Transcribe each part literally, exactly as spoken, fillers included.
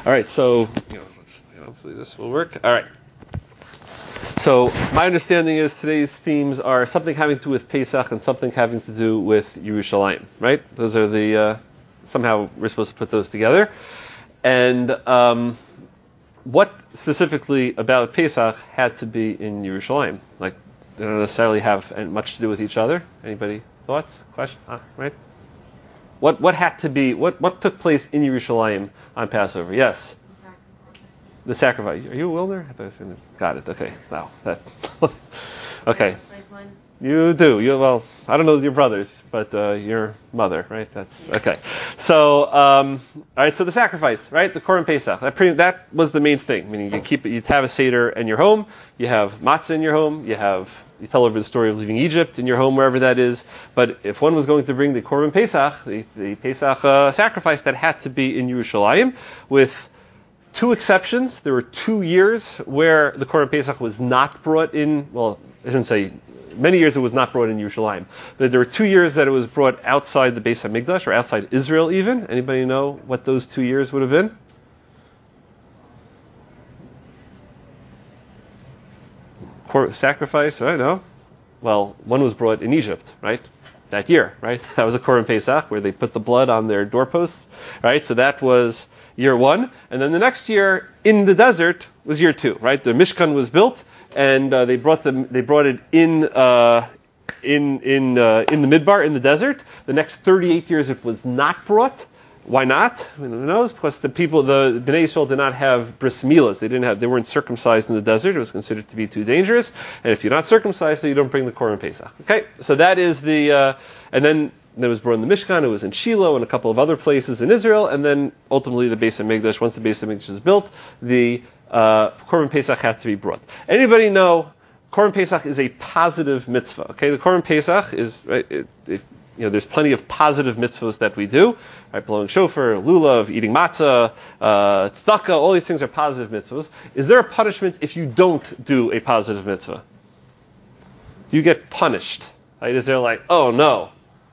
All right, so you know, let's, you know, hopefully this will work. All right. So my understanding is today's themes are something having to do with Pesach and something having to do with Yerushalayim, right? Those are the, uh, somehow we're supposed to put those together. And um, what specifically about Pesach had to be in Yerushalayim? Like, they don't necessarily have much to do with each other. Anybody thoughts? Question? Ah, right? What what had to be, what, what took place in Yerushalayim on Passover? Yes? The sacrifice. The sacrifice. Are you a Wilner? Got it. Okay. Wow. That. Okay. You do. You well. I don't know your brothers, but uh, your mother, right? That's okay. So, um, all right. So the sacrifice, right? The Korban Pesach. That pretty, that was the main thing. Meaning you keep it. You have a seder in your home. You have matzah in your home. You have. You tell over the story of leaving Egypt in your home, wherever that is. But if one was going to bring the Korban Pesach, the, the Pesach uh, sacrifice, that had to be in Yerushalayim, with two exceptions. There were two years where the Korban Pesach was not brought in. Well, I shouldn't say many years it was not brought in Yerushalayim, but there were two years that it was brought outside the Beis Hamikdash, or outside Israel even. Anybody know what those two years would have been? Sacrifice, right? No. Well, one was brought in Egypt, right? That year, right? That was a Korban Pesach where they put the blood on their doorposts, right? So that was year one, and then the next year in the desert was year two, right? The Mishkan was built, and uh, they brought them. They brought it in uh, in in uh, in the Midbar in the desert. The next thirty-eight years it was not brought. Why not? Who knows? Because the people, the Bnei Yisrael, did not have bris milas. They didn't have. They weren't circumcised in the desert. It was considered to be too dangerous. And if you're not circumcised, so you don't bring the Korban Pesach. Okay, so that is the. Uh, and then it was brought in the Mishkan. It was in Shiloh and a couple of other places in Israel. And then ultimately the Beis Hamikdash. Once the Beis Hamikdash is built, the uh, Korban Pesach had to be brought. Anybody know? Korban Pesach is a positive mitzvah. Okay, the Korban Pesach is right. It, if, You know, there's plenty of positive mitzvahs that we do, right? Blowing shofar, lulav, eating matzah, uh, tzedakah, all these things are positive mitzvahs. Is there a punishment if you don't do a positive mitzvah? Do you get punished? Right? Is there like, oh no?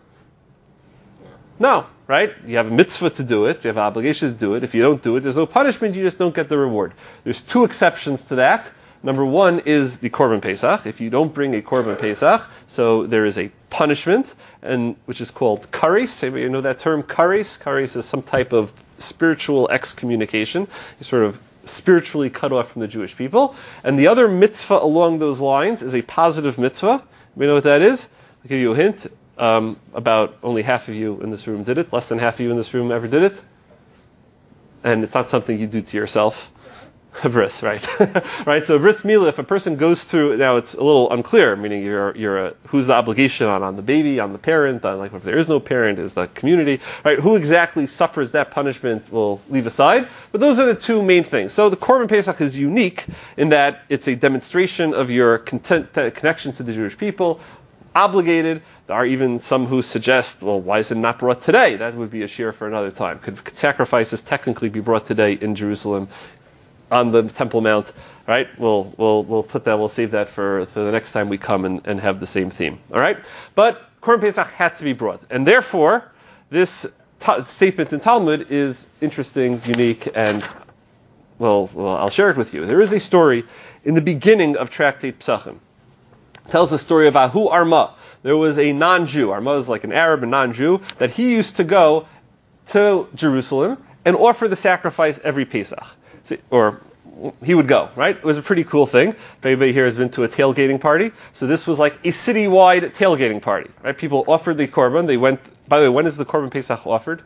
No, right? You have a mitzvah to do it, you have an obligation to do it. If you don't do it, there's no punishment, you just don't get the reward. There's two exceptions to that. Number one is the Korban Pesach. If you don't bring a Korban Pesach, so there is a punishment, and which is called kares. Anybody know that term, kares? Kares is some type of spiritual excommunication. You sort of spiritually cut off from the Jewish people. And the other mitzvah along those lines is a positive mitzvah. You know what that is? I'll give you a hint. Um, about only half of you in this room did it. Less than half of you in this room ever did it. And it's not something you do to yourself. A bris, right? Right. So a bris milah, if a person goes through, now it's a little unclear, meaning you're you're a, who's the obligation on on the baby, on the parent, on like if there is no parent, is the community, right? Who exactly suffers that punishment? We'll leave aside. But those are the two main things. So the Korban Pesach is unique in that it's a demonstration of your content, connection to the Jewish people, obligated. There are even some who suggest, well, why is it not brought today? That would be a shir for another time. Could, could sacrifices technically be brought today in Jerusalem? On the Temple Mount, right? We'll we'll we'll put that. We'll save that for, for the next time we come and, and have the same theme. All right. But Korban Pesach had to be brought, and therefore this ta- statement in Talmud is interesting, unique, and well, well, I'll share it with you. There is a story in the beginning of Tractate Pesachim. It tells the story of Ahu Arma. There was a non-Jew. Arma is like an Arab, a non-Jew, that he used to go to Jerusalem and offer the sacrifice every Pesach. Or he would go, right? It was a pretty cool thing. If anybody here has been to a tailgating party, so this was like a citywide tailgating party, right? People offered the korban. They went. By the way, when is the Korban Pesach offered?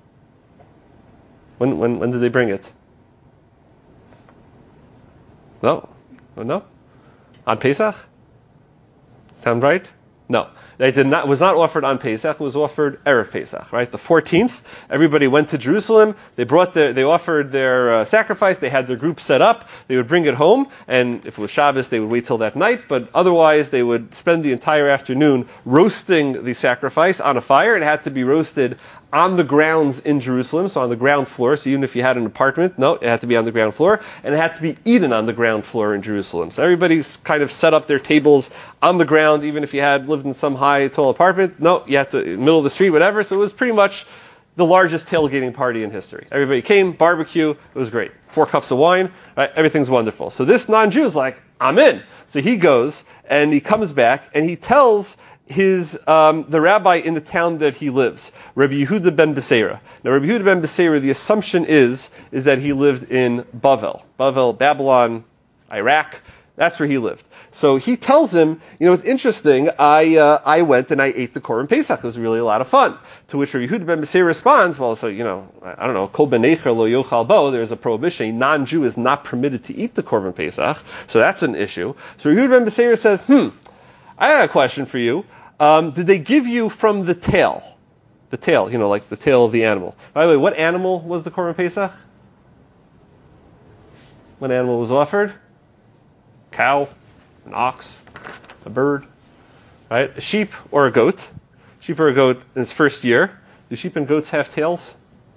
When when when did they bring it? No, oh, no. On Pesach? Sound right? No. They did not, was not offered on Pesach, it was offered Erev Pesach, right? The fourteenth, everybody went to Jerusalem, they brought their, they offered their uh, sacrifice, they had their group set up, they would bring it home, and if it was Shabbos, they would wait till that night, but otherwise they would spend the entire afternoon roasting the sacrifice on a fire. It had to be roasted on the grounds in Jerusalem, so on the ground floor, so even if you had an apartment, no, it had to be on the ground floor, and it had to be eaten on the ground floor in Jerusalem. So everybody's kind of set up their tables on the ground, even if you had lived in some high, tall apartment, no, you had to, middle of the street, whatever, so it was pretty much the largest tailgating party in history. Everybody came, barbecue, it was great. Four cups of wine, right? Everything's wonderful. So this non-Jew is like, I'm in. So he goes and he comes back and he tells his um, the rabbi in the town that he lives, Rabbi Yehuda ben Beseira. Now, Rabbi Yehuda ben Beseira, the assumption is is that he lived in Bavel, Bavel, Babylon, Iraq. That's where he lived. So he tells him, you know, it's interesting. I uh, I went and I ate the Korban Pesach. It was really a lot of fun. To which Rabbi Yehuda ben Beseira responds, well, so you know, I don't know, Kol ben Eicher lo yochal bo. There's a prohibition. A non-Jew is not permitted to eat the Korban Pesach. So that's an issue. So Rabbi Yehuda ben Beseira says, hmm, I got a question for you. Um, did they give you from the tail? The tail, you know, like the tail of the animal. By the way, what animal was the Korban Pesach? What animal was offered? Cow, an ox, a bird, right? A sheep or a goat. Sheep or a goat in its first year. Do sheep and goats have tails?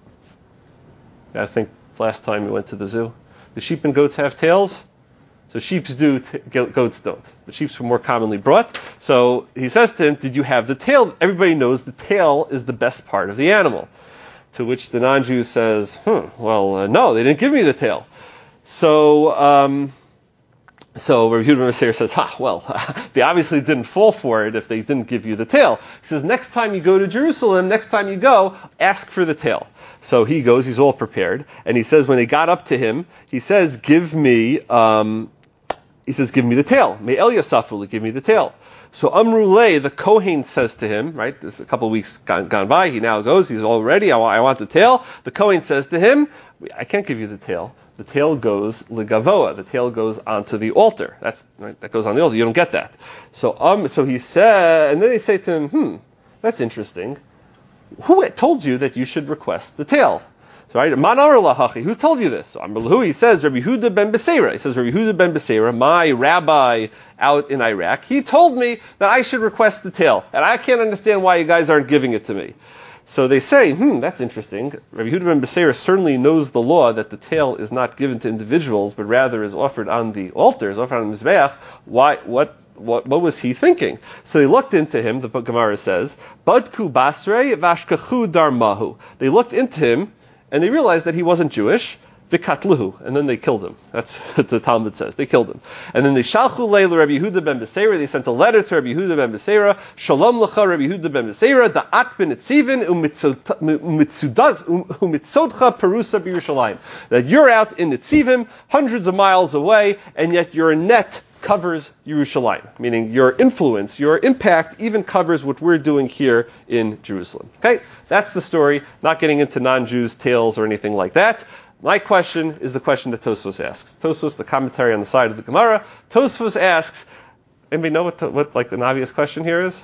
I think last time we went to the zoo. Do sheep and goats have tails? So sheeps do, t- goats don't. The sheeps were more commonly brought. So he says to him, did you have the tail? Everybody knows the tail is the best part of the animal. To which the non-Jew says, hmm, well, uh, no, they didn't give me the tail. So, um, So Rabbi Yehuda ben Beseira says, ha, well, they obviously didn't fall for it if they didn't give you the tail. He says, next time you go to Jerusalem, next time you go, ask for the tail. So he goes, he's all prepared, and he says when they got up to him, he says, give me, um, he says, give me the tail. Me el yasafuli, give me the tail. So Amru Le, the Kohen, says to him, right, this is a couple of weeks gone, gone by, he now goes, he's all ready, I want, I want the tail. The Kohen says to him, I can't give you the tail. The tail goes legavoa. The tail goes onto the altar. That's right, that goes on the altar. You don't get that. So um, so he said, and then they say to him, hmm, that's interesting. Who told you that you should request the tail? So, right, Man amar lahachi, who told you this? So Amar lahu, he says, Rabbi Yehuda ben Beseira. He says, Rabbi Yehuda ben Beseira, my rabbi out in Iraq, he told me that I should request the tail, and I can't understand why you guys aren't giving it to me. So they say, hmm, that's interesting. Rabbi Yehuda ben Beseira certainly knows the law that the tail is not given to individuals, but rather is offered on the altar, is offered on the Mizbeach. Why, what, what, what was he thinking? So they looked into him, the Gemara says, Badku basrei vashkachu darmahu. They looked into him, and they realized that he wasn't Jewish. Vikatluhu, and then they killed him. That's what the Talmud says. They killed him. And then they shalchu leil Rabbi Yehuda ben Beseira. They sent a letter to Rabbi Yehuda ben Beseira. Shalom lecha Rabbi Yehuda ben Beseira. Da'at ben etzivin umitzodcha perusa b'Yerushalayim. That you're out in Etzivim, hundreds of miles away, and yet your net covers Yerushalayim. Meaning your influence, your impact even covers what we're doing here in Jerusalem. Okay? That's the story. Not getting into non-Jews' tales or anything like that. My question is the question that Tosfos asks. Tosfos, the commentary on the side of the Gemara, Tosfos asks, anybody know what, to, what like an obvious question here is?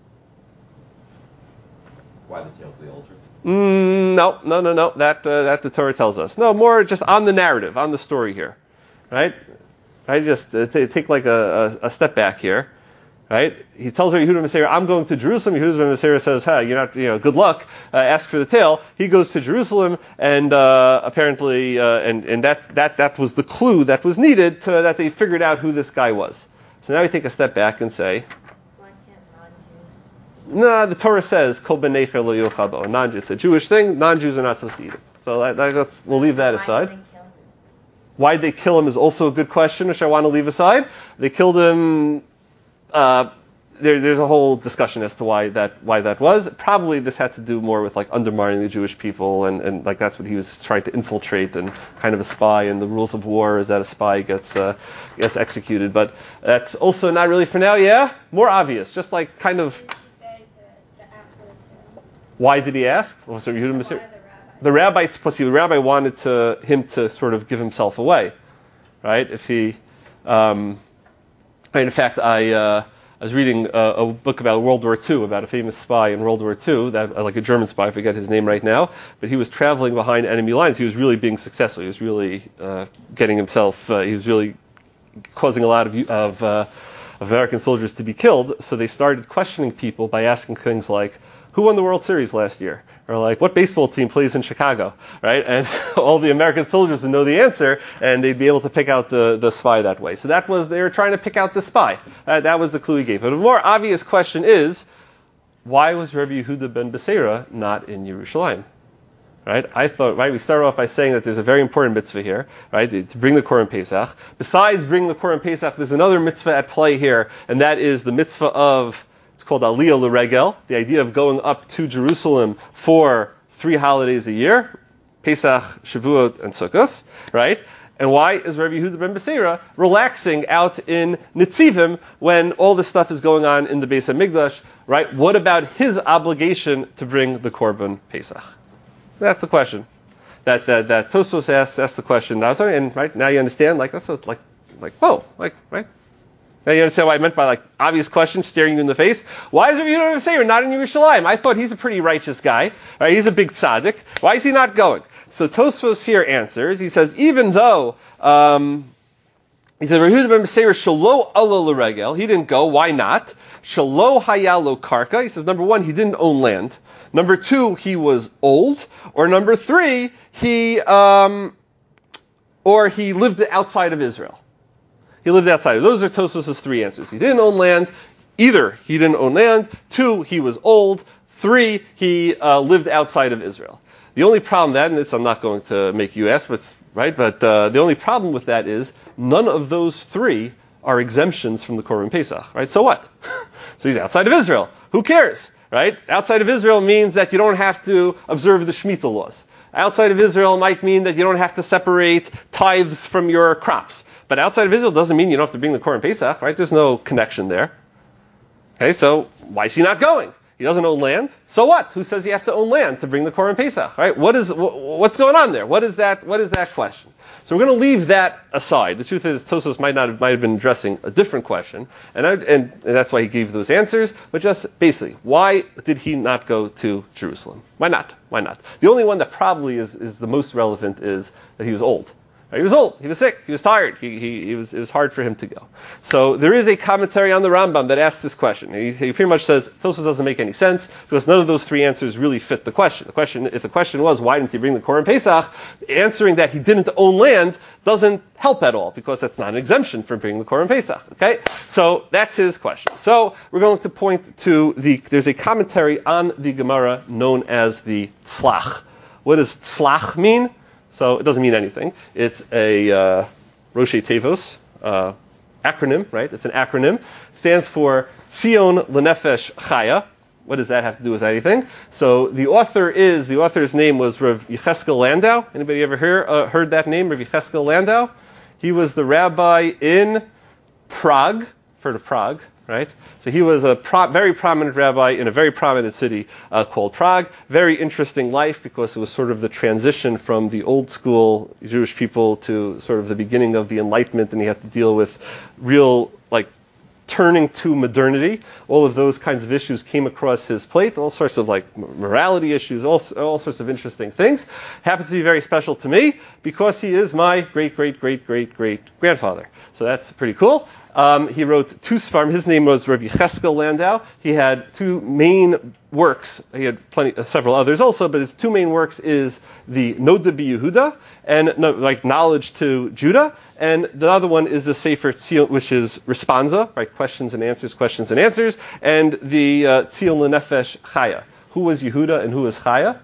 Why the tail to the altar? Mm, no, no, no, no. That uh, that the Torah tells us. No, more just on the narrative, on the story here, right? I just uh, t- take like a, a, a step back here. Right? He tells Rabbi Yehuda ben Beseira, I'm going to Jerusalem. Yehuda ben Beseira says, "Hey, you're not, you know, good luck. Uh, ask for the tail." He goes to Jerusalem, and uh, apparently, uh, and and that that that was the clue that was needed to, that they figured out who this guy was. So now we take a step back and say, why can't non-Jews? No, nah, the Torah says, "Kol ben Eicher lo yochal bo." Non-Jews, it's a Jewish thing. Non-Jews are not supposed to eat it. So that, that, let's, we'll leave that Why aside. did they kill him? Why they kill him is also a good question, which I want to leave aside. They killed him. Uh, There, there's a whole discussion as to why that why that was. Probably this had to do more with like undermining the Jewish people, and, and like that's what he was trying to infiltrate, and kind of a spy. And the rules of war is that a spy gets uh, gets executed. But that's also not really for now. Yeah, more obvious. Just like kind of. What did he say to, to ask for the tail? Why did he ask? Well, so Yehuda ben Why Beseira- the rabbi? the rabbi, plus the rabbi wanted to him to sort of give himself away, right? If he, um, in fact, I. Uh, I was reading a, a book about World War Two, about a famous spy in World War Two, that, like a German spy, I forget his name right now, but he was traveling behind enemy lines. He was really being successful. He was really uh, getting himself, uh, he was really causing a lot of, of, uh, of American soldiers to be killed. So they started questioning people by asking things like, who won the World Series last year? Or like, what baseball team plays in Chicago? Right? And all the American soldiers would know the answer, and they'd be able to pick out the, the spy that way. So that was, they were trying to pick out the spy. Uh, that was the clue he gave. But a more obvious question is, why was Rabbi Yehuda ben Beseira not in Yerushalayim? Right? I thought, right, we start off by saying that there's a very important mitzvah here, right, to bring the Korban Pesach. Besides bringing the Korban Pesach, there's another mitzvah at play here, and that is the mitzvah of, it's called Aliyah L'Regel, the idea of going up to Jerusalem for three holidays a year, Pesach, Shavuot, and Sukkot, right? And why is Rabbi Yehuda ben Beseira relaxing out in Nitzivim when all this stuff is going on in the Beis HaMikdash, right? What about his obligation to bring the Korban Pesach? That's the question that that, that Tosfos asks. That's the question. Now, sorry, and right now you understand. Like that's a, like like whoa, like right. Now you understand what I meant by like obvious question staring you in the face. Why is Rabbi Yehuda ben Beseira not in Yerushalayim? I thought he's a pretty righteous guy. Right? He's a big tzaddik. Why is he not going? So Tosfos here answers. He says even though um, he said Rabbi Yehuda ben Beseira shelo ala l'regel, he didn't go. Why not? Shelo hayalo karka. He says number one, he didn't own land. Number two, he was old. Or number three, he um, or he lived outside of Israel. He lived outside. Those are Tosfos' three answers. He didn't own land. Either he didn't own land. Two, he was old. Three, he uh, lived outside of Israel. The only problem with that, and it's, I'm not going to make you ask, but right, but uh, the only problem with that is none of those three are exemptions from the Korban Pesach. Right? So what? So he's outside of Israel. Who cares? Right? Outside of Israel means that you don't have to observe the Shemitah laws. Outside of Israel might mean that you don't have to separate tithes from your crops. But outside of Israel doesn't mean you don't have to bring the Korban Pesach, right? There's no connection there. Okay, so why is he not going? He doesn't own land. So what? Who says you have to own land to bring the Korban Pesach, right? What is, what's going on there? What is that, what is that question? So we're going to leave that aside. The truth is, Tosfos might not have, might have been addressing a different question, and, I, and, and that's why he gave those answers. But just basically, why did he not go to Jerusalem? Why not? Why not? The only one that probably is, is the most relevant is that he was old. He was old. He was sick. He was tired. He, he, he was, it was hard for him to go. So there is a commentary on the Rambam that asks this question. He, he pretty much says Tosfos doesn't make any sense because none of those three answers really fit the question. The question, if the question was why didn't he bring the Korban Pesach, answering that he didn't own land doesn't help at all because that's not an exemption for bringing the Korban Pesach. Okay, so that's his question. So we're going to point to the. There's a commentary on the Gemara known as the Tzlach. What does Tzlach mean? So it doesn't mean anything. It's a uh, Roshei Tevos uh, acronym, right? It's an acronym. It stands for Tzion L'Nefesh Chaya. What does that have to do with anything? So the author is, the author's name was Rav Yecheskel Landau. Anybody ever hear, uh, heard that name, Rav Yecheskel Landau? He was the rabbi in Prague. Heard of Prague, right? So he was a pro- very prominent rabbi in a very prominent city uh, called Prague. Very interesting life because it was sort of the transition from the old school Jewish people to sort of the beginning of the Enlightenment, and he had to deal with real, like, turning to modernity. All of those kinds of issues came across his plate, all sorts of like morality issues, all, all sorts of interesting things. Happens to be very special to me because he is my great, great, great, great, great grandfather. So that's pretty cool. Um, he wrote two Sfarim. His name was Rav Yecheskel Landau. He had two main works. He had plenty, uh, several others also, but his two main works is the Noda B'Yehuda, and no, like Knowledge to Judah, and the other one is the Sefer Tzion, which is Responsa, right? Questions and answers, questions and answers, and the uh, Tzion L'Nefesh Chaya. Who was Yehuda and who was Chaya?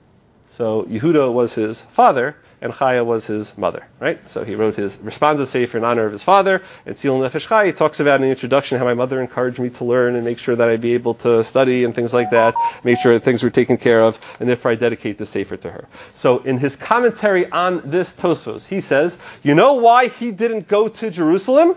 So Yehuda was his father, and Chaya was his mother, right? So he wrote his Responsa Sefer in honor of his father, and Tzion L'Nefesh Chaya, he talks about in the introduction how my mother encouraged me to learn and make sure that I'd be able to study and things like that, make sure that things were taken care of, and therefore I dedicate the Sefer to her. So in his commentary on this Tosfos, he says, you know why he didn't go to Jerusalem?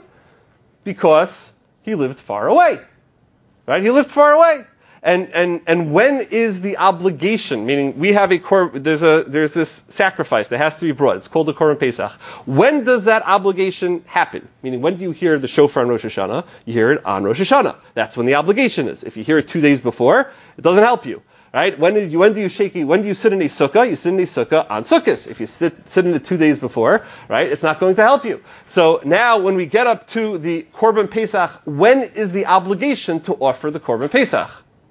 Because he lived far away, right? He lived far away. And, and, and when is the obligation? Meaning, we have a kor, there's a, there's this sacrifice that has to be brought. It's called the Korban Pesach. When does that obligation happen? Meaning, when do you hear the shofar on Rosh Hashanah? You hear it on Rosh Hashanah. That's when the obligation is. If you hear it two days before, it doesn't help you. Right? When do you, when do you shake, when do you sit in a sukkah? You sit in a sukkah on Sukkot. If you sit, sit in it two days before, right, it's not going to help you. So now when we get up to the Korban Pesach, when is the obligation to offer the Korban Pesach?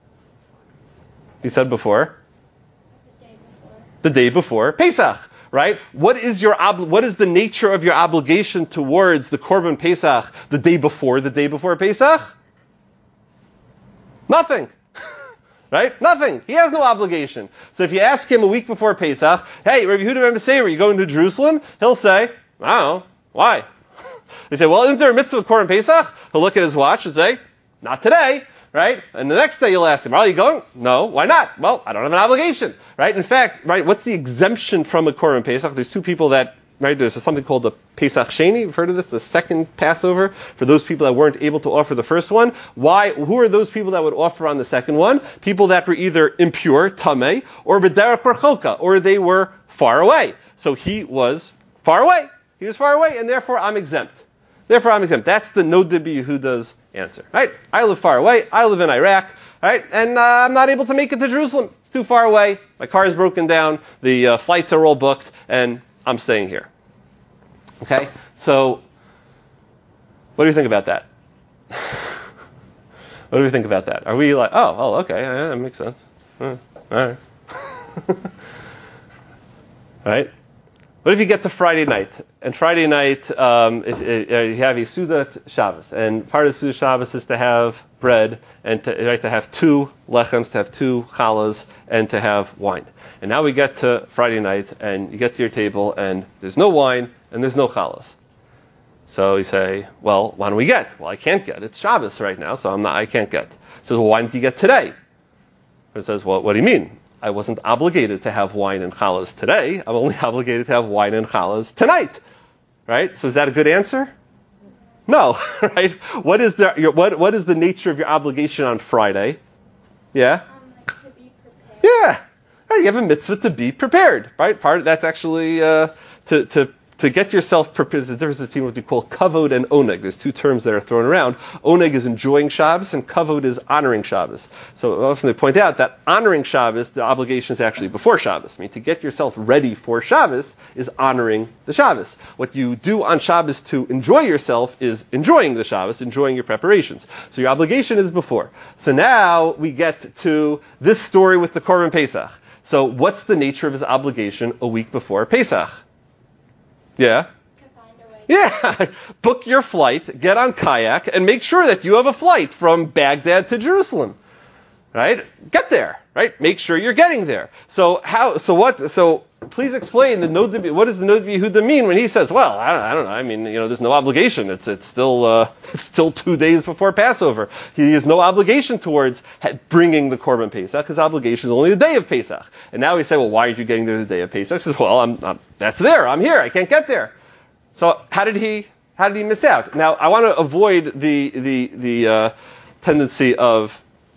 He said before, The day before. the day before Pesach, right? What is your ob- what is the nature of your obligation towards the Korban Pesach the day before the day before Pesach? Nothing. right? Nothing. He has no obligation. So if you ask him a week before Pesach, hey, Rabbi Yehuda ben Beseira, are you going to Jerusalem? He'll say, I don't know. Why? You say, well, isn't there a mitzvah of Korban Pesach? He'll look at his watch and say, not today, right? And the next day you'll ask him, are you going? No. Why not? Well, I don't have an obligation, right? In fact, right, what's the exemption from a Korban Pesach? There's two people that, right, there's something called the Pesach Sheni. You've heard of this? The second Passover for those people that weren't able to offer the first one. Why? Who are those people that would offer on the second one? People that were either impure, tamei, or b'derech rechokah, or they were far away. So he was far away. He was far away, and therefore I'm exempt. Therefore I'm exempt. That's the no Rabbi Yehuda's answer, right? I live far away. I live in Iraq, right? And uh, I'm not able to make it to Jerusalem. It's too far away. My car is broken down. The uh, flights are all booked, and I'm staying here. Okay? So, what do you think about that? What do we think about that? Are we like, oh, oh, okay, yeah, that makes sense. Uh, all right. Right? What if you get to Friday night? And Friday night, um, if, if, you have a Sudat Shabbos, and part of Sudat Shabbos is to have bread, and to, right, to have two lechems, to have two challahs, and to have wine. And now we get to Friday night, and you get to your table, and there's no wine, and there's no challahs. So you say, well, why don't we get? Well, I can't get. It's Shabbos right now, so I'm not, I can't get. So well, why didn't you get today? It says, well, what do you mean? I wasn't obligated to have wine and challahs today. I'm only obligated to have wine and challahs tonight. Right? So is that a good answer? No. Right? What is the your, what what is the nature of your obligation on Friday? Yeah? Um, to be prepared. Yeah. Right, you have a mitzvah to be prepared. Right? Part of that's actually uh, to to to get yourself prepared. There's a difference between what we call kavod and oneg. There's two terms that are thrown around. Oneg is enjoying Shabbos, and kavod is honoring Shabbos. So often they point out that honoring Shabbos, the obligation is actually before Shabbos. I mean, to get yourself ready for Shabbos is honoring the Shabbos. What you do on Shabbos to enjoy yourself is enjoying the Shabbos, enjoying your preparations. So your obligation is before. So now we get to this story with the Korban Pesach. So what's the nature of his obligation a week before Pesach? Yeah. To find a way. Yeah. Book your flight, get on kayak, and make sure that you have a flight from Baghdad to Jerusalem. Right? Get there. Right? Make sure you're getting there. So how? So what? So please explain the no. What does the no Yehuda mean when he says, "Well, I don't, I don't know. I mean, you know, there's no obligation. It's it's still uh, it's still two days before Passover. He has no obligation towards bringing the Korban Pesach. His obligation is only the day of Pesach. And now we say, well, why aren't you getting there the day of Pesach? He says, well, I'm, I'm that's there. I'm here. I can't get there. So how did he how did he miss out? Now I want to avoid the the the uh, tendency of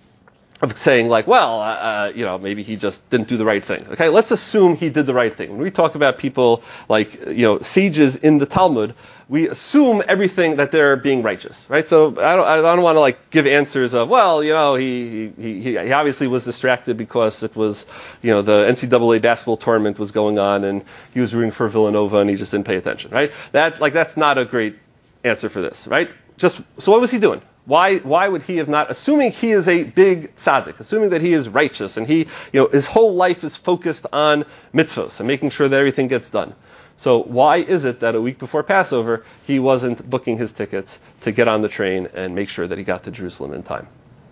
of saying like, well, uh, you know, maybe he just didn't do the right thing. Okay, let's assume he did the right thing. When we talk about people like, you know, sages in the Talmud, we assume everything that they're being righteous, right? So I don't, I don't want to like give answers of, well, you know, he, he, he, he obviously was distracted because it was, you know, the N C double A basketball tournament was going on and he was rooting for Villanova and he just didn't pay attention, right? That, like, that's not a great answer for this, right? Just, so what was he doing? Why, why would he have not, assuming he is a big tzaddik, assuming that he is righteous, and he, you know, his whole life is focused on mitzvos and making sure that everything gets done. So why is it that a week before Passover, he wasn't booking his tickets to get on the train and make sure that he got to Jerusalem in time?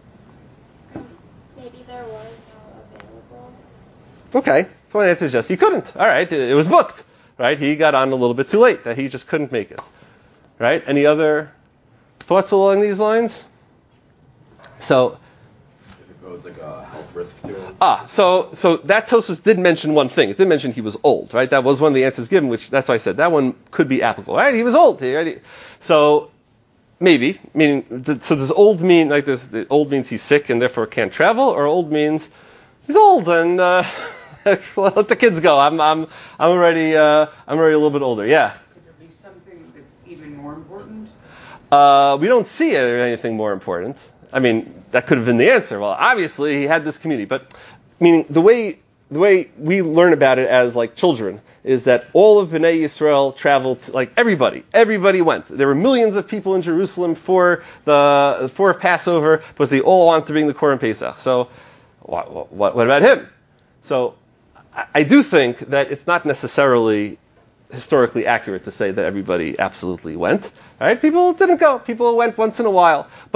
Maybe there was no available. Okay, so my answer is yes, he couldn't. All right, it was booked, right? He got on a little bit too late, that he just couldn't make it, right? Any other thoughts along these lines? So, If it goes like a health risk to him. ah, so so that Tosfos did mention one thing. It did mention he was old, right? That was one of the answers given, which that's why I said that one could be applicable, right? He was old, right? So maybe, meaning, so does old mean like this? Old means he's sick and therefore can't travel, or old means he's old and uh, well, let the kids go. I'm I'm I'm already uh, I'm already a little bit older. Yeah. Could there be something that's even more important? Uh, we don't see anything more important. I mean, that could have been the answer. Well, obviously he had this community, but meaning the way the way we learn about it as like children is that all of Bnei Yisrael traveled, to, like everybody, everybody went. There were millions of people in Jerusalem for the for Passover because they all wanted to bring the Korban Pesach. So, what, what, what about him? So, I, I do think that it's not necessarily historically accurate to say that everybody absolutely went. Right? People didn't go. People went once in a while. But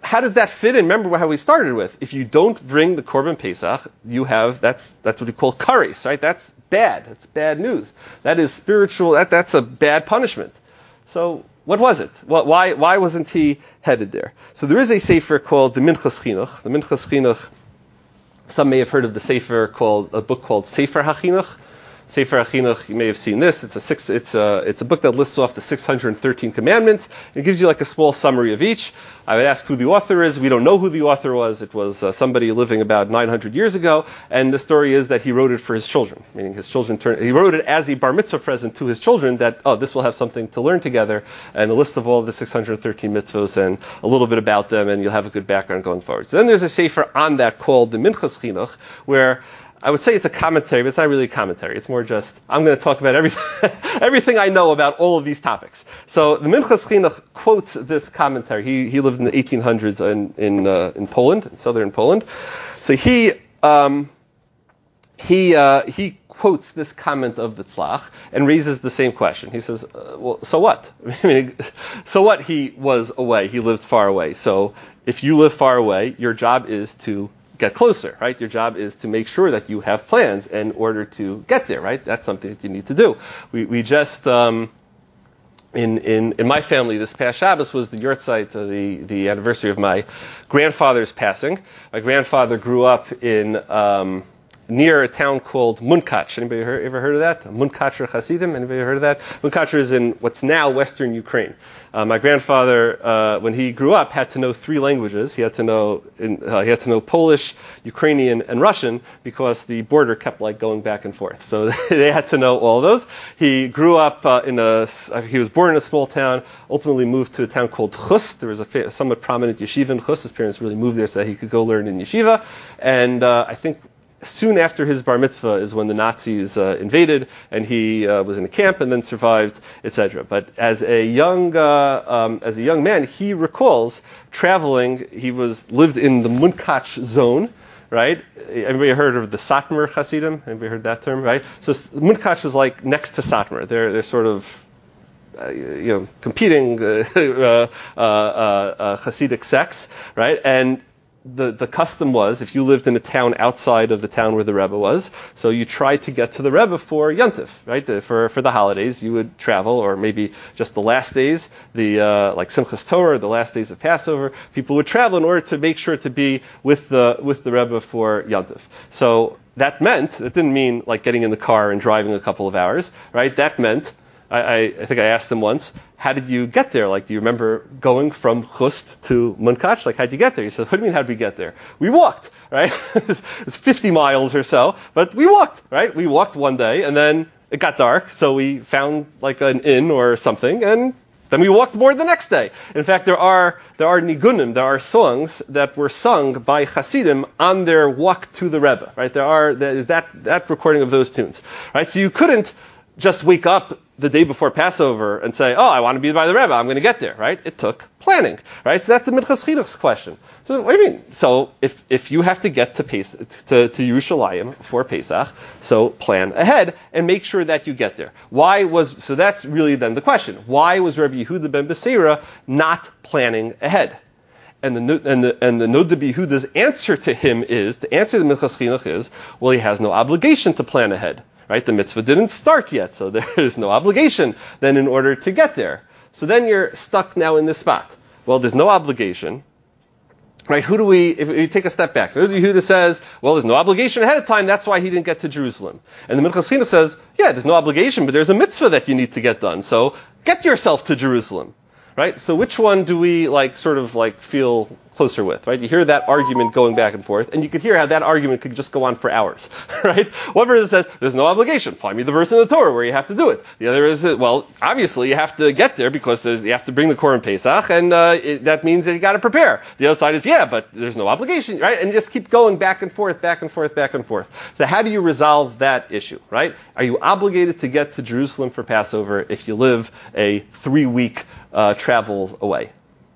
how does that fit in? Remember how we started with. If you don't bring the Korban Pesach, you have, that's that's what we call kares, right? That's bad. That's bad news. That is spiritual, that, that's a bad punishment. So what was it? Well, why why wasn't he headed there? So there is a sefer called the Minchas Chinuch. The Minchas Chinuch, some may have heard of the sefer called, a book called Sefer HaChinuch. Sefer HaChinuch, you may have seen this. It's a six. It's a it's a book that lists off the six hundred thirteen commandments. It gives you like a small summary of each. I would ask who the author is. We don't know who the author was. It was uh, somebody living about nine hundred years ago. And the story is that he wrote it for his children, meaning his children turned. He wrote it as a bar mitzvah present to his children. That oh, this will have something to learn together, and a list of all the six hundred thirteen mitzvos and a little bit about them, and you'll have a good background going forward. So then there's a sefer on that called the Minchas Chinuch, where I would say it's a commentary, but it's not really a commentary. It's more just, I'm going to talk about everything, everything I know about all of these topics. So the Minchas Chinuch quotes this commentary. He he lived in the eighteen hundreds in in, uh, in Poland, in southern Poland. So he um, he uh, he quotes this comment of the Tzlach and raises the same question. He says, uh, well, so what? I mean, so what? He was away. He lived far away. So if you live far away, your job is to get closer, right? Your job is to make sure that you have plans in order to get there, right? That's something that you need to do. We we just um, in in in my family this past Shabbos was the Yortzeit, uh, the the anniversary of my grandfather's passing. My grandfather grew up in um, near a town called Munkach. Anybody heard, ever heard of that? Munkacher Hasidim. Anybody heard of that? Munkacher is in what's now western Ukraine. Uh, my grandfather, uh, when he grew up, had to know three languages. He had to know in, uh, he had to know Polish, Ukrainian, and Russian because the border kept like going back and forth. So they had to know all those. He grew up uh, in a. He was born in a small town. Ultimately moved to a town called Chust. There was a fa- somewhat prominent yeshiva in Chust. His parents really moved there so that he could go learn in yeshiva. And uh, I think soon after his bar mitzvah is when the Nazis uh, invaded, and he uh, was in a camp and then survived, et cetera. But as a young uh, um, as a young man, he recalls traveling. He was lived in the Munkach zone, right? Everybody heard of the Satmar Hasidim? Anybody heard that term, right? So Munkach was like next to Satmar. They're they're sort of Uh, you know, competing uh, uh, uh, uh, Hasidic sects, right? And the the custom was, if you lived in a town outside of the town where the Rebbe was, so you tried to get to the Rebbe for Yontif, right? The, for for the holidays, you would travel, or maybe just the last days, the uh, like Simchas Torah, the last days of Passover, people would travel in order to make sure to be with the with the Rebbe for Yontif. So that meant, it didn't mean like getting in the car and driving a couple of hours, right? That meant, I, I think I asked him once, how did you get there? Like, do you remember going from Chust to Munkach? Like, how did you get there? He said, what do you mean, how did we get there? We walked, right? It's fifty miles or so, but we walked, right? We walked one day, and then it got dark, so we found like an inn or something, and then we walked more the next day. In fact, there are there are nigunim, there are songs that were sung by Hasidim on their walk to the Rebbe, right? There are there is that that recording of those tunes, right? So you couldn't just wake up the day before Passover and say, oh, I want to be by the Rebbe, I'm going to get there, right? It took planning, right? So that's the Minchas Chinuch's question. So what do you mean? So if if you have to get to Pes- to, to Yerushalayim for Pesach, so plan ahead and make sure that you get there. Why was, so that's really then the question. Why was Rabbi Yehuda ben Beseira not planning ahead? And the and the and the Noda B'Yehuda's answer to him is, the answer to the Minchas Chinuch is, well, he has no obligation to plan ahead. Right? The mitzvah didn't start yet, so there is no obligation then in order to get there. So then you're stuck now in this spot. Well, there's no obligation. Right? Who do we, if you take a step back, Yehuda says, well, there's no obligation ahead of time, that's why he didn't get to Jerusalem. And the Minchas Chinuch says, yeah, there's no obligation, but there's a mitzvah that you need to get done, so get yourself to Jerusalem. Right? So which one do we like sort of like feel closer with, right? You hear that argument going back and forth, and you could hear how that argument could just go on for hours, right? One person says, there's no obligation. Find me the verse in the Torah where you have to do it. The other is, well, obviously you have to get there because there's, you have to bring the Korban Pesach, and uh, it, that means that you got to prepare. The other side is, yeah, but there's no obligation, right? And you just keep going back and forth, back and forth, back and forth. So how do you resolve that issue, right? Are you obligated to get to Jerusalem for Passover if you live a three-week uh, travel away?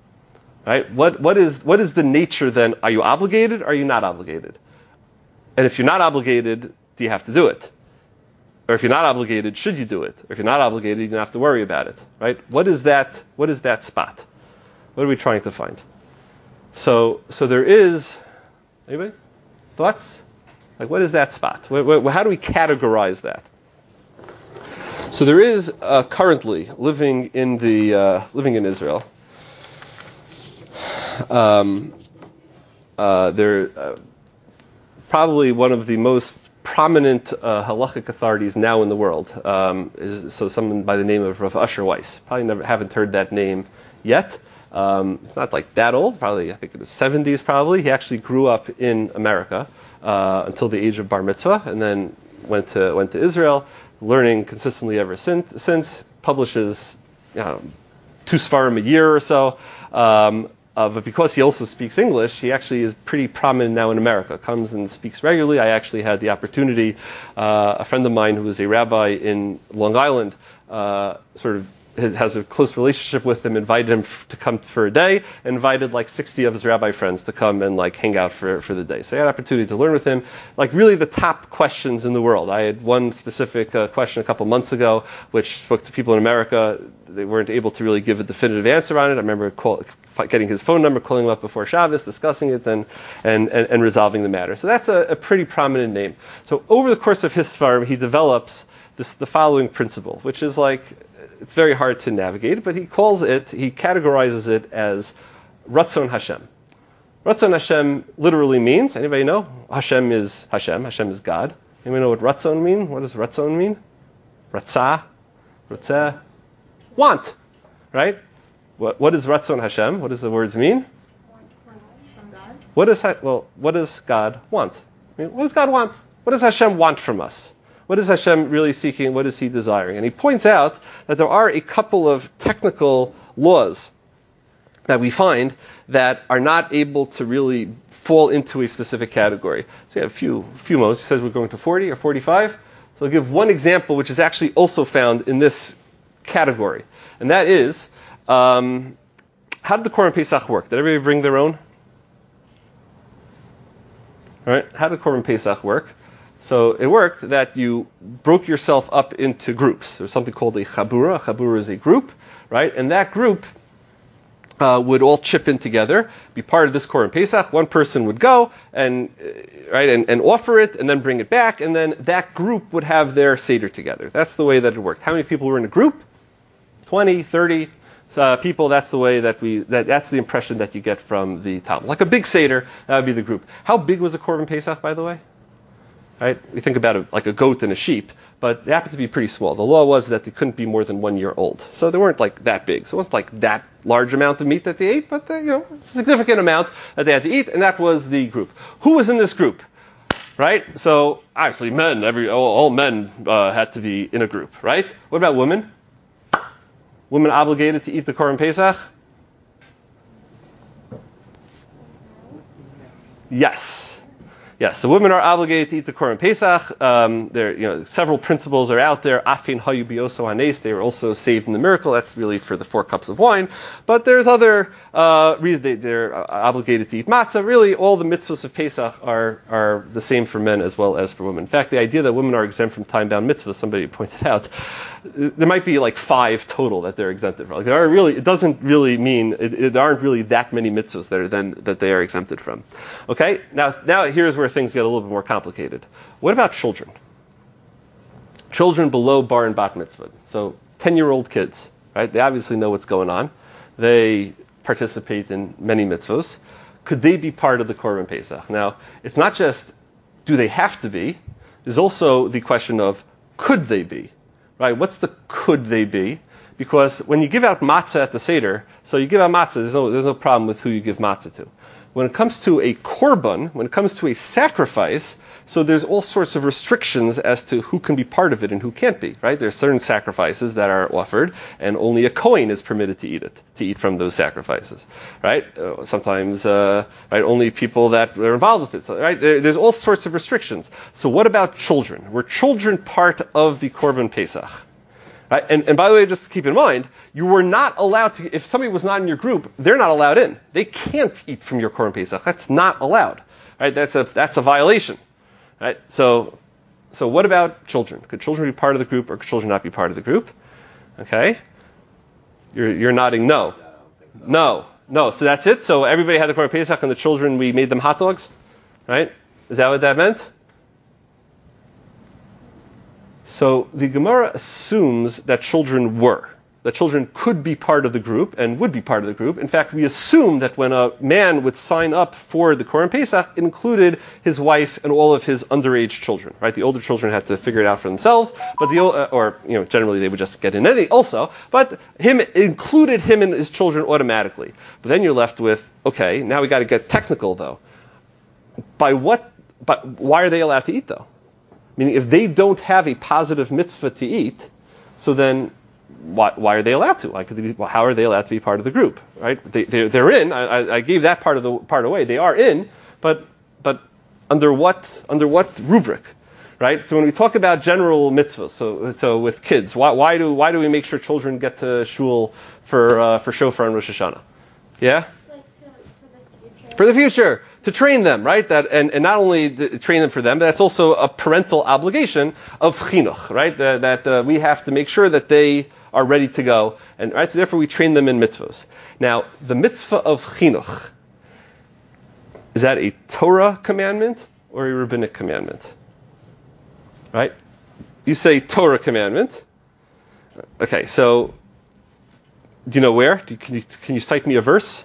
Right? What what is what is the nature then? Are you obligated? Or are you not obligated? And if you're not obligated, do you have to do it? Or if you're not obligated, should you do it? Or if you're not obligated, you don't have to worry about it. Right? What is that? What is that spot? What are we trying to find? So, so there is, anybody? Thoughts? Like, what is that spot? Wh- wh- how do we categorize that? So there is uh, currently living in the uh, living in Israel. Um, uh, they're uh, probably one of the most prominent uh, halachic authorities now in the world. Um, is so someone by the name of Rav Usher Weiss. Probably never haven't heard that name yet. Um, it's not like that old. Probably I think in the seventies. Probably he actually grew up in America uh, until the age of bar mitzvah, and then went to went to Israel, learning consistently ever since. Since publishes you know, two svarim a year or so. Um, Uh, but because he also speaks English, he actually is pretty prominent now in America. Comes and speaks regularly. I actually had the opportunity, uh, a friend of mine who was a rabbi in Long Island, uh, sort of has, has a close relationship with him, invited him f- to come for a day, invited like sixty of his rabbi friends to come and like hang out for, for the day. So I had an opportunity to learn with him, like really the top questions in the world. I had one specific uh, question a couple months ago, which spoke to people in America. They weren't able to really give a definitive answer on it. I remember call, getting his phone number, calling him up before Shabbos, discussing it, and and, and, and resolving the matter. So that's a, a pretty prominent name. So over the course of his svarim, he develops this the following principle, which is like, it's very hard to navigate, but he calls it, he categorizes it as Ratzon Hashem. Ratzon Hashem literally means, anybody know? Hashem is Hashem, Hashem is God. Anybody know what Ratzon mean? What does Ratzon mean? Ratzah, Ratzah, want, right? What, what is Ratzon Hashem? What does the words mean? From God. What is well? What does God want? I mean, what does God want? What does Hashem want from us? What is Hashem really seeking? What is He desiring? And he points out that there are a couple of technical laws that we find that are not able to really fall into a specific category. So you have a few few moments. He says we're going to forty or forty-five. So I'll give one example, which is actually also found in this category, and that is. Um, how did the Korban Pesach work? Did everybody bring their own? All right. How did Korban Pesach work? So it worked that you broke yourself up into groups. There's something called a chabura. A chabura is a group, right? And that group uh, would all chip in together, be part of this Korban Pesach. One person would go and uh, right and, and offer it, and then bring it back, and then that group would have their seder together. That's the way that it worked. How many people were in a group? twenty, thirty. Uh, people, that's the way that we, that, that's the impression that you get from the Talmud. Like a big Seder, that would be the group. How big was a Korban Pesach, by the way? Right? We think about it like a goat and a sheep, but they happened to be pretty small. The law was that they couldn't be more than one year old. So they weren't like that big. So it wasn't like that large amount of meat that they ate, but, they, you know, a significant amount that they had to eat, and that was the group. Who was in this group? Right? So, obviously men, every, all, all men uh, had to be in a group, right? What about women? Women obligated to eat the Korban Pesach? Yes. Yes, so women are obligated to eat the Korban Pesach. Um, there, you know, several principles are out there. Afin hayu bioso hanes. They were also saved in the miracle. That's really for the four cups of wine. But there's other uh, reasons they, they're obligated to eat matzah. Really, all the mitzvahs of Pesach are are the same for men as well as for women. In fact, the idea that women are exempt from time-bound mitzvahs, somebody pointed out, there might be like five total that they're exempted from. Like there are really, it doesn't really mean it, it, there aren't really that many mitzvahs that are then that they are exempted from. Okay, now now here's where things get a little bit more complicated. What about children? Children below bar and bat mitzvah. So ten-year-old kids, right? They obviously know what's going on. They participate in many mitzvahs. Could they be part of the Korban Pesach? Now, it's not just do they have to be. There's also the question of could they be, right? What's the could they be? Because when you give out matzah at the Seder, so you give out matzah, there's no, there's no problem with who you give matzah to. When it comes to a korban, when it comes to a sacrifice, so there's all sorts of restrictions as to who can be part of it and who can't be, right? There are certain sacrifices that are offered, and only a kohen is permitted to eat it, to eat from those sacrifices, right? Uh, sometimes, uh, right, only people that are involved with it, so, right? There, there's all sorts of restrictions. So what about children? Were children part of the Korban Pesach? Right? And, and by the way, just keep in mind, you were not allowed to, if somebody was not in your group, they're not allowed in. They can't eat from your Korban Pesach. That's not allowed. Right? That's a, that's a violation. Right? So, so what about children? Could children be part of the group or could children not be part of the group? Okay? You're, you're nodding no. I don't think so. No. No, so that's it? So everybody had the Korban Pesach and the children, we made them hot dogs? Right? Is that what that meant? So the Gemara assumes that children were. That children could be part of the group and would be part of the group. In fact, we assume that when a man would sign up for the Korban Pesach, it included his wife and all of his underage children, right? The older children had to figure it out for themselves, but the uh, or you know generally they would just get in any also. But him it included him and his children automatically. But then you're left with okay, now we got to get technical though. By what? But why are they allowed to eat though? Meaning, if they don't have a positive mitzvah to eat, so then. Why, why are they allowed to? Why could they be, well, how are they allowed to be part of the group? Right? They, they're, they're in. I, I gave that part of the part away. They are in, but but under what under what rubric? Right? So when we talk about general mitzvahs, so so with kids, why why do why do we make sure children get to shul for uh, for shofar and Rosh Hashanah? Yeah. Like so, for the future. For the future, to train them, right? That and, and not only to train them for them, but that's also a parental obligation of chinuch, right? That, that uh, we have to make sure that they are ready to go, and right. So therefore, we train them in mitzvahs. Now, the mitzvah of chinuch, is that a Torah commandment or a rabbinic commandment? Right? You say Torah commandment. Okay, so do you know where? Do you, can you can you cite me a verse?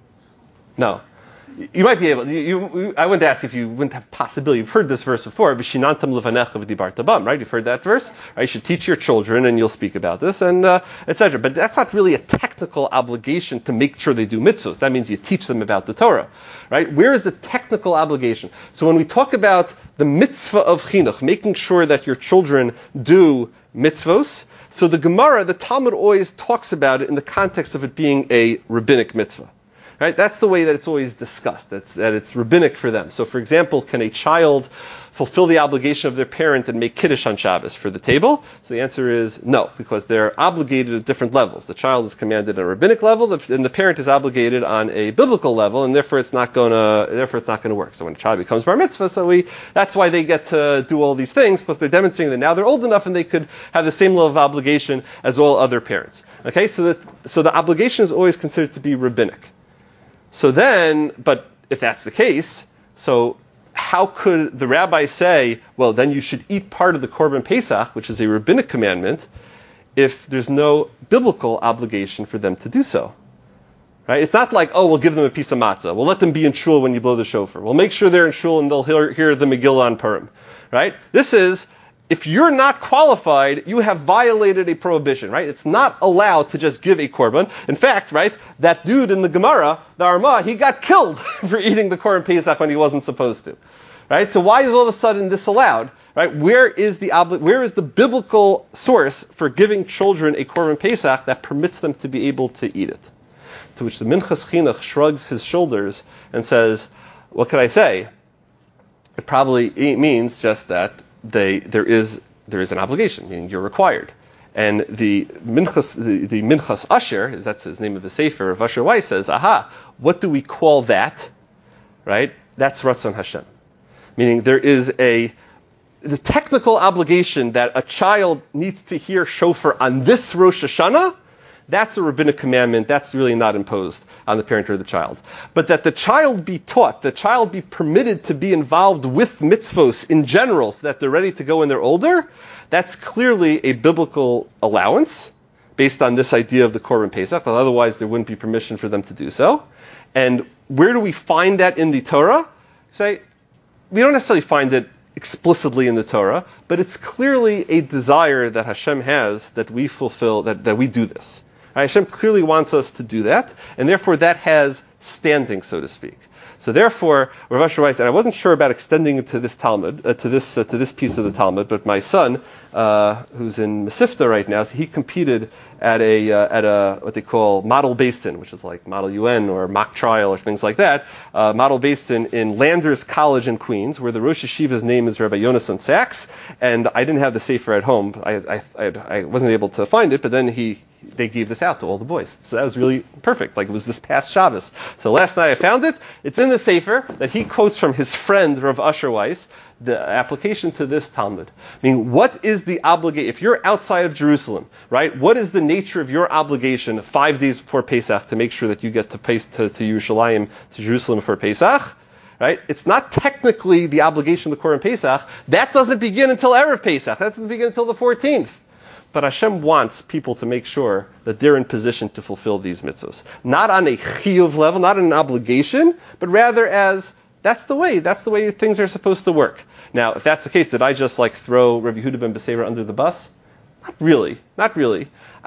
No. You might be able. You, you, I wouldn't ask if you wouldn't have possibility. You've heard this verse before. B'shinantam levanecha v'dibarta bam. Right? You've heard that verse. Right? You should teach your children, and you'll speak about this, and uh, et cetera. But that's not really a technical obligation to make sure they do mitzvahs. That means you teach them about the Torah. Right? Where is the technical obligation? So when we talk about the mitzvah of chinuch, making sure that your children do mitzvos, so the Gemara, the Talmud always talks about it in the context of it being a rabbinic mitzvah. Right? That's the way that it's always discussed, that's, that it's rabbinic for them. So, for example, can a child fulfill the obligation of their parent and make kiddush on Shabbos for the table? So the answer is no, because they're obligated at different levels. The child is commanded at a rabbinic level, and the parent is obligated on a biblical level, and therefore it's not gonna, therefore it's not gonna work. So when a child becomes bar mitzvah, so we, that's why they get to do all these things, because they're demonstrating that now they're old enough and they could have the same level of obligation as all other parents. Okay, so that, so the obligation is always considered to be rabbinic. So then, but if that's the case, so how could the rabbi say, well, then you should eat part of the Korban Pesach, which is a rabbinic commandment, if there's no biblical obligation for them to do so? Right? It's not like, oh, we'll give them a piece of matzah. We'll let them be in shul when you blow the shofar. We'll make sure they're in shul and they'll hear, hear the Megillah on Purim. Right? This is, if you're not qualified, you have violated a prohibition, right? It's not allowed to just give a korban. In fact, right, that dude in the Gemara, the Arma, he got killed for eating the Korban Pesach when he wasn't supposed to, right? So why is all of a sudden this allowed, right? Where is the obli- where is the biblical source for giving children a Korban Pesach that permits them to be able to eat it? To which the Minchas Chinuch shrugs his shoulders and says, what can I say? It probably means just that They, there is there is an obligation, meaning you're required. And the Minchas, the, the Minchas Asher, is that's his name of the Sefer, of Asher Weiss says, aha, what do we call that? Right? That's Ratzon Hashem. Meaning there is a, the technical obligation that a child needs to hear shofar on this Rosh Hashanah, that's a rabbinic commandment. That's really not imposed on the parent or the child. But that the child be taught, the child be permitted to be involved with mitzvos in general so that they're ready to go when they're older, that's clearly a biblical allowance based on this idea of the Korban Pesach, but otherwise there wouldn't be permission for them to do so. And where do we find that in the Torah? Say, we don't necessarily find it explicitly in the Torah, but it's clearly a desire that Hashem has that we fulfill, that, that we do this. Right, Hashem clearly wants us to do that, and therefore that has standing, so to speak. So therefore, Rav Asher Weiss said, I wasn't sure about extending it to this Talmud, uh, to this uh, to this piece of the Talmud, but my son, uh, who's in Mesivta right now, so he competed at a uh, at a what they call model Beis Din, which is like model U N or mock trial or things like that. Uh, model Beis Din in Landers College in Queens, where the Rosh Yeshiva's name is Rabbi Yonason Sachs, and I didn't have the sefer at home. I I, I, I wasn't able to find it, but then he they gave this out to all the boys. So that was really perfect. Like it was this past Shabbos. So last night I found it. It's in the Sefer that he quotes from his friend Rav Asher Weiss, the application to this Talmud. I mean, what is the obligation? If you're outside of Jerusalem, right, what is the nature of your obligation five days before Pesach to make sure that you get to, to, to Yerushalayim, to Jerusalem for Pesach? Right? It's not technically the obligation of the Korban Pesach. That doesn't begin until Erev Pesach. That doesn't begin until the fourteenth. But Hashem wants people to make sure that they're in position to fulfill these mitzvos. Not on a chiyuv level, not an obligation, but rather as that's the way, that's the way things are supposed to work. Now, if that's the case, did I just like throw Rabbi Yehuda ben Beseira under the bus? Not really. Not really.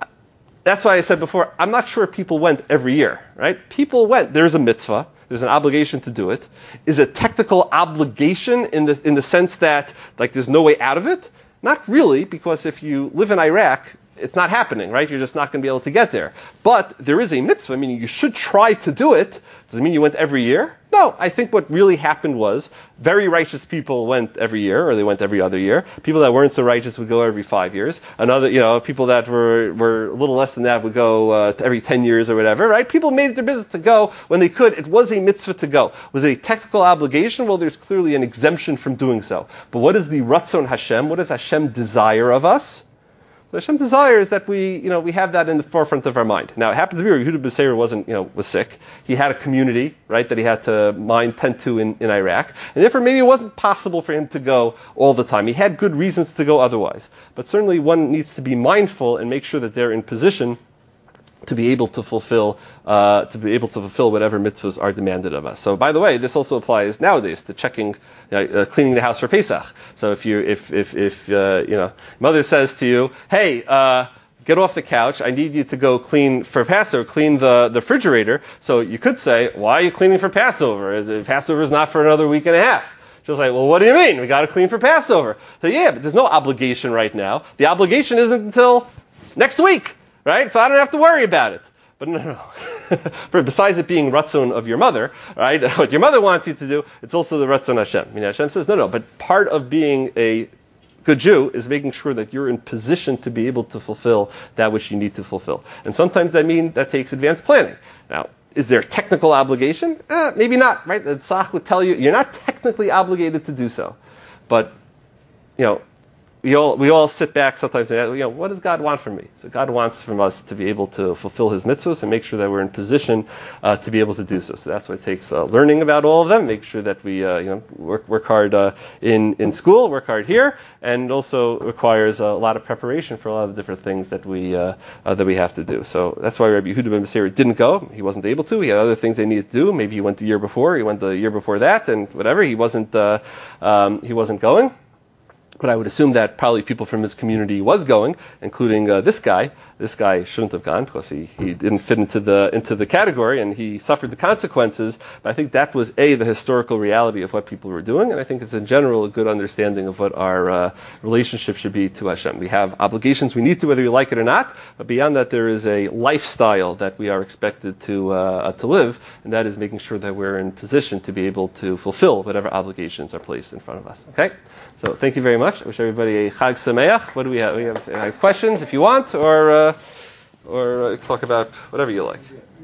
That's why I said before, I'm not sure people went every year, right? People went. There's a mitzvah. There's an obligation to do it. Is it technical obligation in the in the sense that like there's no way out of it? Not really, because if you live in Iraq, it's not happening, right? You're just not going to be able to get there. But there is a mitzvah, meaning you should try to do it. Does it mean you went every year? No, I think what really happened was very righteous people went every year, or they went every other year. People that weren't so righteous would go every five years. Another, you know, people that were, were a little less than that would go uh, every ten years or whatever, right? People made it their business to go when they could. It was a mitzvah to go. Was it a technical obligation? Well, there's clearly an exemption from doing so. But what is the Ratzon Hashem? What does Hashem desire of us? What Hashem desires that we, you know, we have that in the forefront of our mind. Now, it happens to be Yehuda ben Beseira wasn't, you know, was sick. He had a community, right, that he had to mind, tend to in, in Iraq. And therefore, maybe it wasn't possible for him to go all the time. He had good reasons to go otherwise. But certainly one needs to be mindful and make sure that they're in position to be able to fulfill, uh, to be able to fulfill whatever mitzvahs are demanded of us. So, by the way, this also applies nowadays to checking, uh, uh, cleaning the house for Pesach. So, if you, if, if, if, uh, you know, mother says to you, "Hey, uh, get off the couch. I need you to go clean for Passover, clean the, the refrigerator." So, you could say, "Why are you cleaning for Passover? The Passover is not for another week and a half." She'll say, "Well, what do you mean? We got to clean for Passover." So, yeah, but there's no obligation right now. The obligation isn't until next week. Right? So I don't have to worry about it. But no, no, no. Besides it being Ratzon of your mother, right? What your mother wants you to do, it's also the Ratzon Hashem. I mean, Hashem says, no, no. But part of being a good Jew is making sure that you're in position to be able to fulfill that which you need to fulfill. And sometimes that means that takes advanced planning. Now, is there a technical obligation? Eh, maybe not, right? The Tzach would tell you, you're not technically obligated to do so. But, you know, We all we all sit back sometimes and, you know, what does God want from me? So God wants from us to be able to fulfill His mitzvahs and make sure that we're in position uh, to be able to do so. So that's what it takes uh, learning about all of them, make sure that we uh, you know work work hard uh, in in school, work hard here, and also requires a lot of preparation for a lot of different things that we uh, uh, that we have to do. So that's why Rabbi Yehuda ben Beseira didn't go. He wasn't able to. He had other things they needed to do. Maybe he went the year before. He went the year before that, and whatever. He wasn't uh, um, he wasn't going. But I would assume that probably people from his community was going, including uh, this guy. This guy shouldn't have gone because he, he didn't fit into the into the category and he suffered the consequences. But I think that was a the historical reality of what people were doing, and I think it's in general a good understanding of what our uh, relationship should be to Hashem. We have obligations we need to, whether we like it or not. But beyond that, there is a lifestyle that we are expected to uh, to live, and that is making sure that we're in position to be able to fulfill whatever obligations are placed in front of us. Okay. So thank you very much. I wish everybody a Chag Sameach. What do we have? We have, I have questions if you want, or uh, or uh, talk about whatever you like.